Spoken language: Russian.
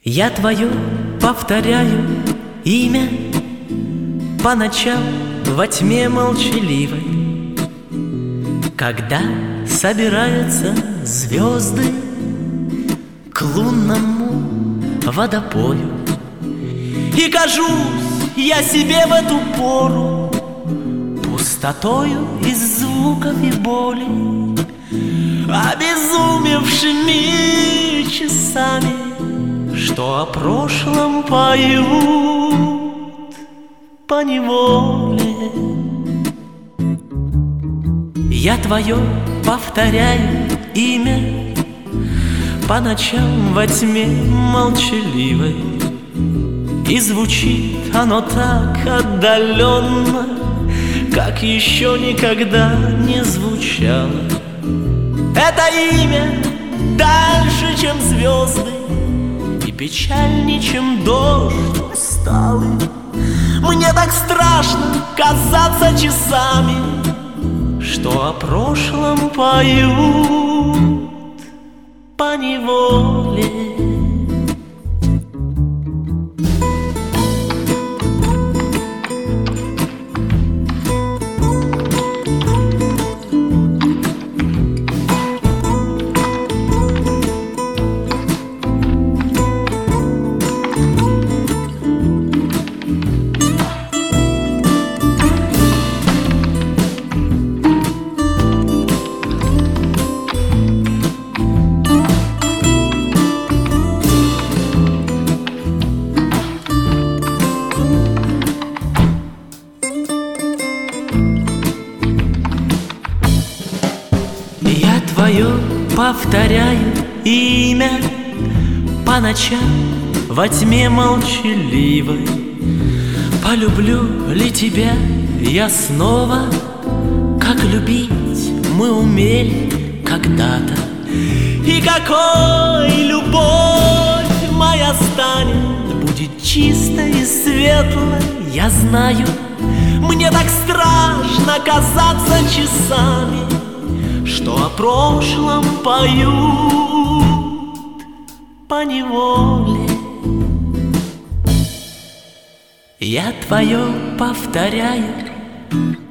Я твое повторяю имя по ночам во тьме молчаливой, когда собираются звезды к лунному водопою. И кажусь я себе в эту пору пустотою из звуков и боли, обезумевшими часами, что о прошлом поют поневоле. Я твое повторяю имя по ночам во тьме молчаливой, и звучит оно так отдаленно, как еще никогда не звучало. Это имя дальше, чем звезды, и печальнее, чем дождь усталый. Мне так страшно казаться часами, что о прошлом поют поневоле. Я твое повторяю имя по ночам во тьме молчаливой. Полюблю ли тебя я снова, как любить мы умели когда-то? И какой любовь моя станет, будет чистой и светлой, я знаю. Мне так страшно казаться часами, что о прошлом поют поневоле. Я твое повторяю